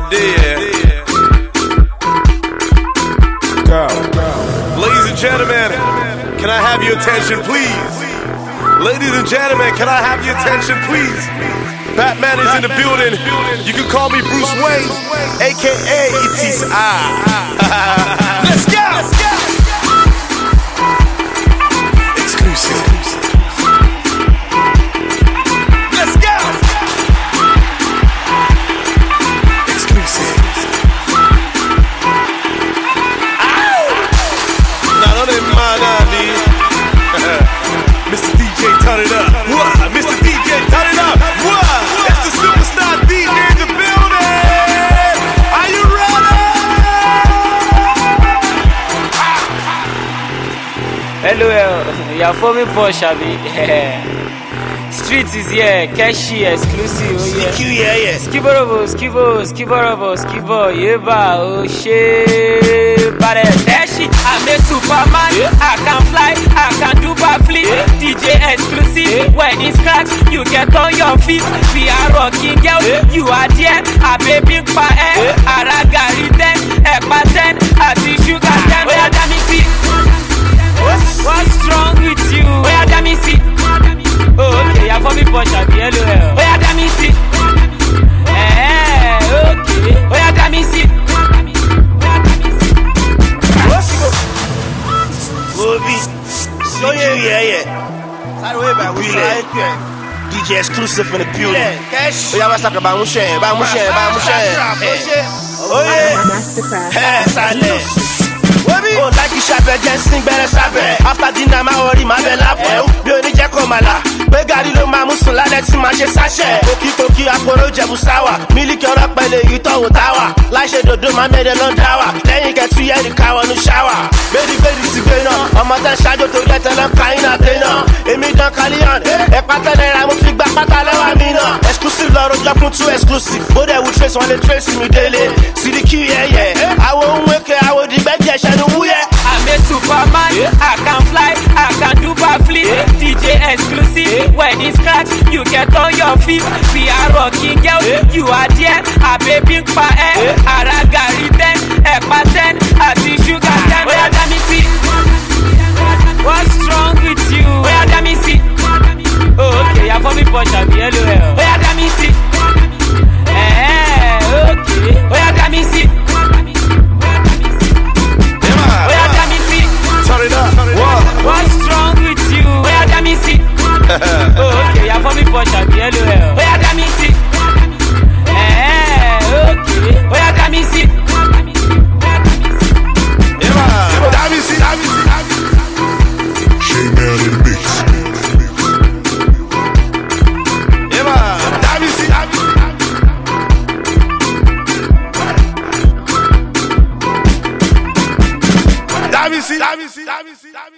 idea. Go. Ladies and gentlemen, can I have your attention, please? Ladies and gentlemen, can I have your attention, please? Batman is in the building. You can call me Bruce Wayne, aka Itisa. Let's go! Exclusive. Let's go! Exclusive. Ow! Now don't even mind that, Mr. DJ, turn it up. What? Mr. DJ, turn it up. What? It's the superstar DJ in the building. Are you ready? Hello, you're forming Porsche, Abi. Street is here, Keshi exclusive. Yeah. Skiborobo, Yeba, oh shit. But that shit, I'm a Superman. I can fly, I can do backflip. DJ exclusive. When it's cracked, you get on your feet. We are rocking girls, you are there. A baby pa Aragari 10, Epa 10, Ati Sugar 10. Where damn see? What's wrong with you? Where damn see? Oh, okay, you're for me, Porsche, hello. Where damn see? Okay. Where damn see? DJ exclusive in the building. Oh, yeah, what's up about Mushen? Oh, yeah. Mastercraft. Oh, like you shabby, just sing better shabby. After dinner, my worry, my bella. Bioni Jakomala. Begarilo Mamusula, let's see my sachet. Koki, Aporo Jabusawa. Miliki or up by the Utah Tower. Lashe do my medal tower. Then you get to hear the cow on the shower. Baby, Sigano. I'm a shadow to get a kind of dinner. Emidan Kalian. A pattern, I'm a big back Amina. Exclusive, Lord of Japon too exclusive. But I would trace on the trace me daily. See the key, yeah. I won't work, I will debate. I'm a Superman, I can fly, I can do backflip. DJ exclusive, when it's cracked, you get on your feet. We are rocking girls, you are there. A baby pa Aragari 10, Epa 10, Ati Sugar 10. Where damn see? What's wrong with you? Where damn see? Oh, okay, you're for me, Porsche, hello. Where damn see? Okay, where damn see? What's wrong with you? Where damn see? Oh, okay, you're for me, Porsche, hello. Where damn see? Okay, where damn see? J-Man in the mix. Let me see.